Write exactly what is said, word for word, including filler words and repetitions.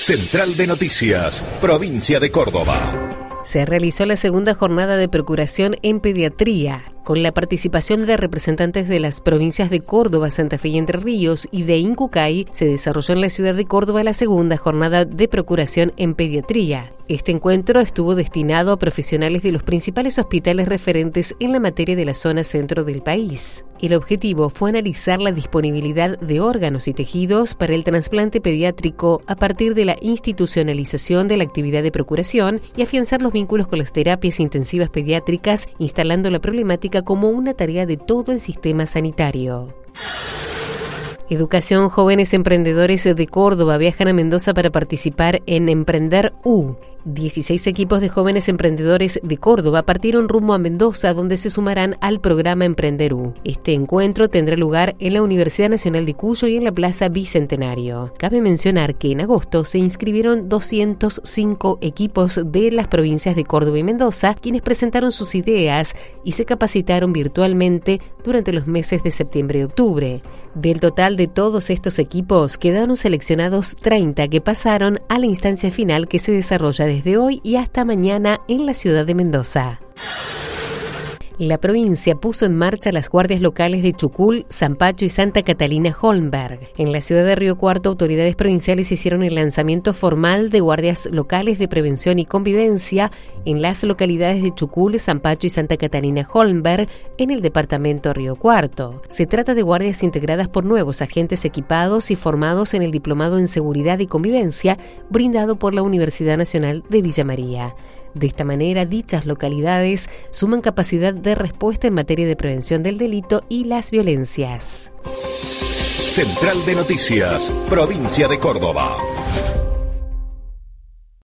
Central de Noticias, Provincia de Córdoba. Se realizó la segunda jornada de procuración en pediatría, con la participación de representantes de las provincias de Córdoba, Santa Fe y Entre Ríos y de Incucay. Se desarrolló en la ciudad de Córdoba la segunda jornada de procuración en pediatría. Este encuentro estuvo destinado a profesionales de los principales hospitales referentes en la materia de la zona centro del país. El objetivo fue analizar la disponibilidad de órganos y tejidos para el trasplante pediátrico a partir de la institucionalización de la actividad de procuración y afianzar los vínculos con las terapias intensivas pediátricas, instalando la problemática como una tarea de todo el sistema sanitario. Educación. Jóvenes emprendedores de Córdoba viajan a Mendoza para participar en Emprender U. dieciséis equipos de jóvenes emprendedores de Córdoba partieron rumbo a Mendoza, donde se sumarán al programa Emprender U. Este encuentro tendrá lugar en la Universidad Nacional de Cuyo y en la Plaza Bicentenario. Cabe mencionar que en agosto se inscribieron doscientos cinco equipos de las provincias de Córdoba y Mendoza, quienes presentaron sus ideas y se capacitaron virtualmente durante los meses de septiembre y octubre. Del total de todos estos equipos, quedaron seleccionados treinta que pasaron a la instancia final que se desarrolla desde hoy y hasta mañana en la ciudad de Mendoza. La provincia puso en marcha las guardias locales de Chucul, Zampacho y Santa Catalina Holmberg. En la ciudad de Río Cuarto, autoridades provinciales hicieron el lanzamiento formal de guardias locales de prevención y convivencia en las localidades de Chucul, Zampacho y Santa Catalina Holmberg en el departamento Río Cuarto. Se trata de guardias integradas por nuevos agentes equipados y formados en el Diplomado en Seguridad y Convivencia brindado por la Universidad Nacional de Villa María. De esta manera, dichas localidades suman capacidad de respuesta en materia de prevención del delito y las violencias. Central de Noticias, Provincia de Córdoba.